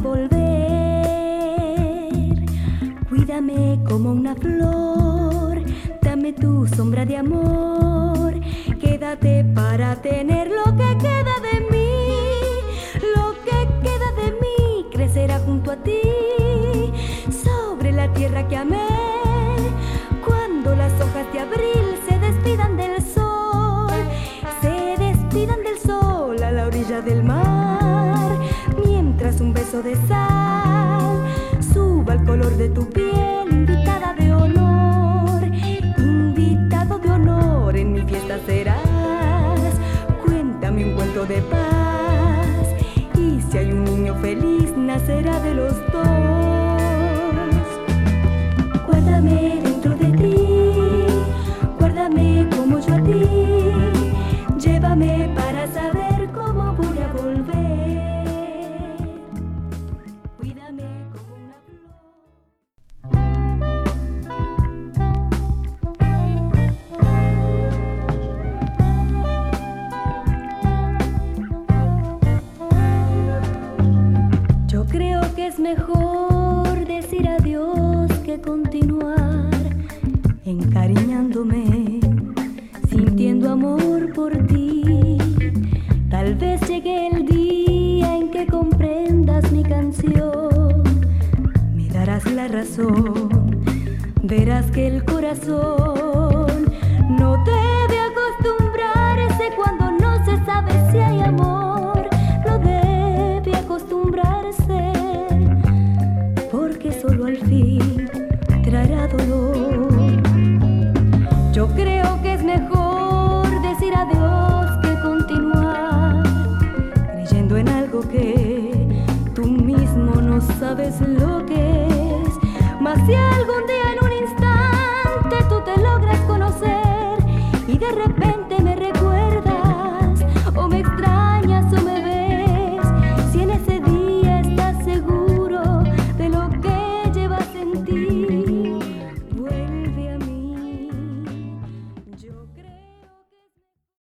volver. Cuídame como una flor, dame tu sombra de amor. Quédate para tener lo que queda de mí. Lo que queda de mí crecerá junto a ti, sobre la tierra que amé. Cuando las hojas de abril se despidan del sol, se despidan del sol a la orilla del mar, mientras un beso de sal suba al color de tu piel, invitada de honor, invitado de honor, en mi fiesta serás. Cuéntame un cuento de paz, y si hay un niño feliz nacerá de los dos. Guárdame dentro de ti, guárdame como yo a ti, llévame para saber cómo voy a volver. Cuídame como una flor. Yo creo que es mejor decir adiós que continuar encariñándome, sintiendo amor por ti. Tal vez llegue el día en que comprendas mi canción, me darás la razón, verás que el corazón no debe acostumbrarse cuando no se sabe si hay amor, no debe acostumbrarse, porque solo al fin traerá dolor. Yo creo que es mejor decir adiós que continuar, creyendo en algo que tú mismo no sabes lo que es. Mas si algo